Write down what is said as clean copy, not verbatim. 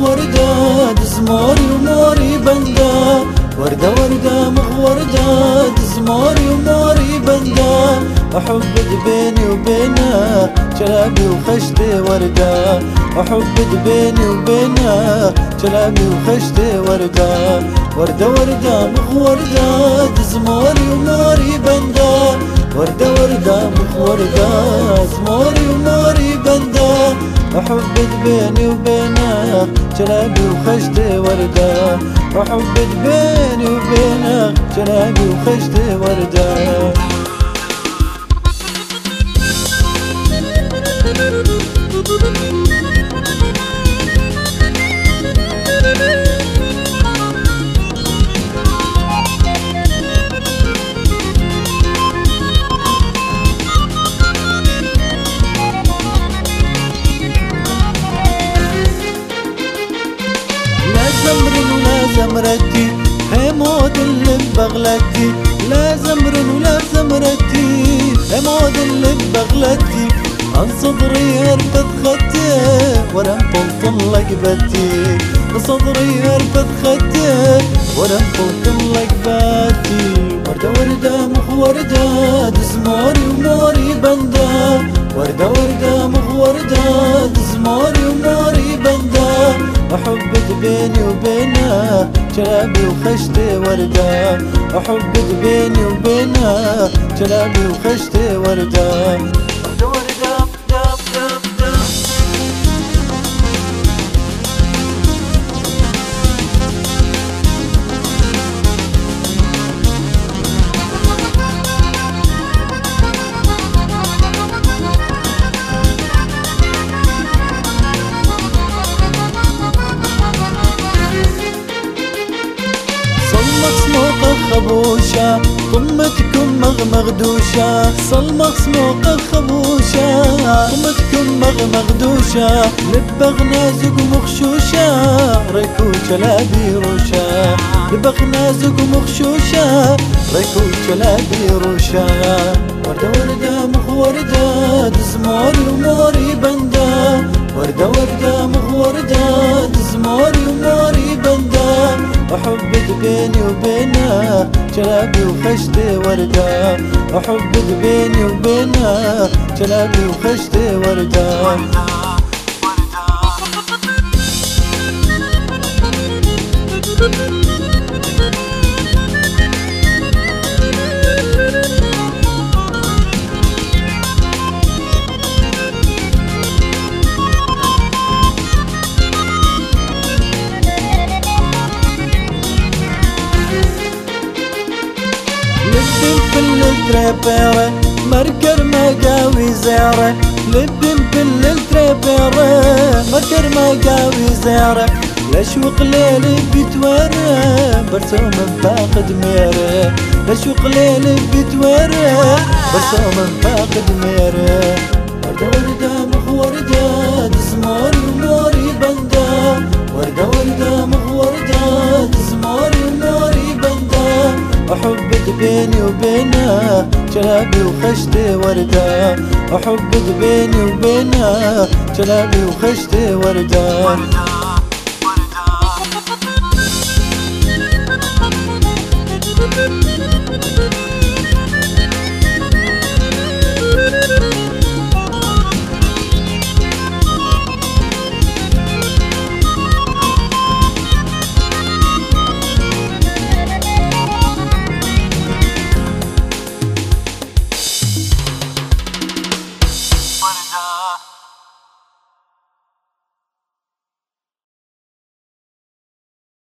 وردة دزموري وموري بندا، وردة وردة وردة دزموري وموري بندا، أحبك بيني وبينك جلابي وخشتي وردة، أحبك بيني وبينك جلابي وخشتي وردة، وردة وردة وردة دزموري وموري بندا، وردة وردة وردة دزموري وموري بندا، أحبك بيني وبينك جلابي وخشتي وردة، أحبك بيني وبينك جلابي وخشتي وردة. زمر ولا زمرتي حمود اللي ببغلتي، لا زمر ولا زمرتي حمود اللي ببغلتي، عن صدري هربت خدي ورا مطلطل لقبتي، صدري هربت خدي ورا مطلطل لقبتي، وردة وردة وردة دزموري وموري بندا، وردة وردة وردة دزموري وموري بندا، أحبك بيني وبينك جلابي وخشتي وردة، أحبك بيني وبينك جلابي وخشتي وردة، وردة وردة خبوشة طمتكم مغمغدوشة، صلمك سموق خبوشة طمتكم مغمغدوشة، لبغ نازق ومخشوشة ريكو جلابي روشة، لبغ نازق ومخشوشة ريكو جلابي روشة، وردة وردة وردة دزموري وموري بندا، وردة وردة وردة دزموري وموري بندا، أحبك بيني وبينك جلابي وخشتي وردة، أحبك بيني وبينك جلابي وخشتي وردة. كل التريبيرة مركر مقاوي زيارة، لبن كل التريبيرة مركر مقاوي زيارة، لشوق ليلي بتورى برسوم فاقد ميرة، لشوق ليلي بتورى برسوم فاقد ميرة، وردة وردة وردة دزموري وموري بندا، وردة وردة وردة دزموري وموري بندا، أحبك بيني وبينك جلابي وخشتي وردة، أحبك بيني وبينك جلابي وخشتي وردة.